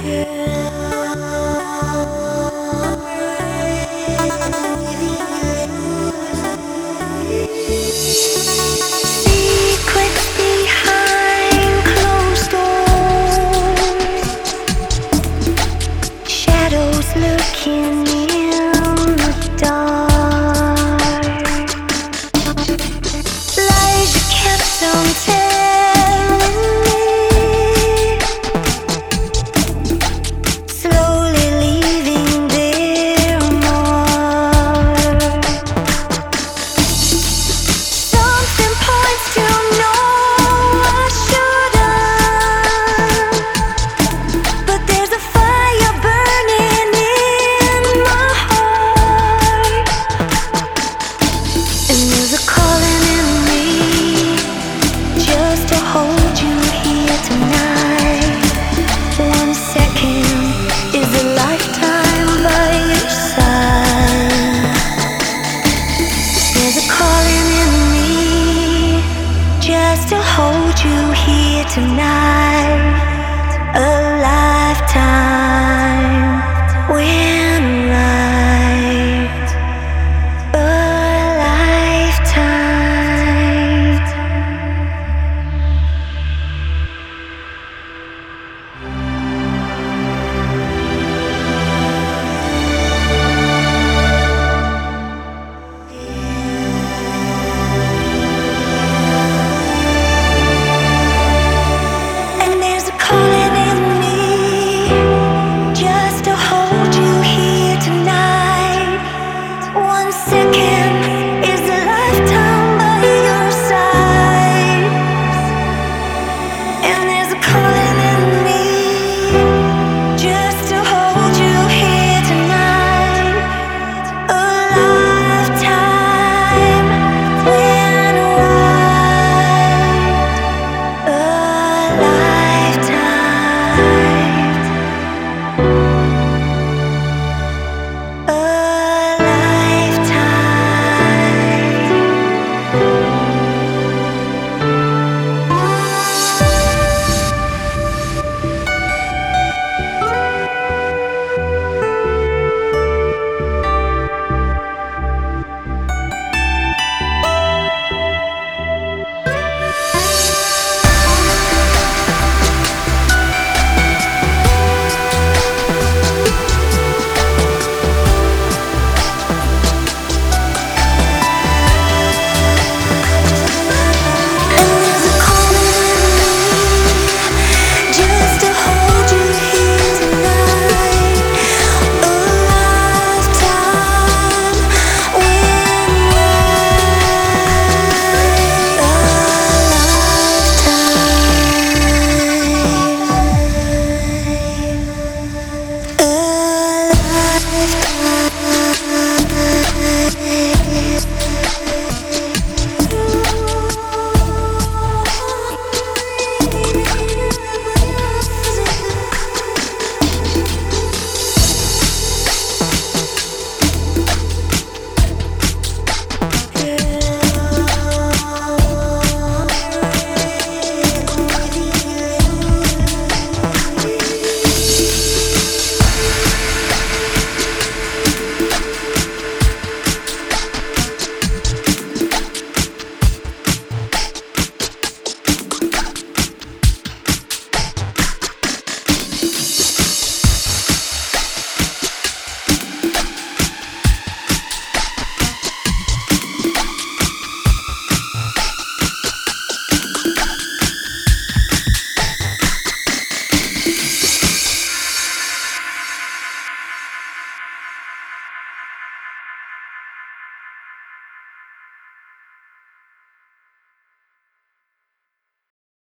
Looking in the dark, lies you kept on telling me, slowly leaving their mark. Something points to no, I should've, but there's a fire burning in my heart, and there's a calling in me just to hold you here tonight. 1 second is a lifetime by your side. There's a calling in me just to hold you here tonight. A lifetime.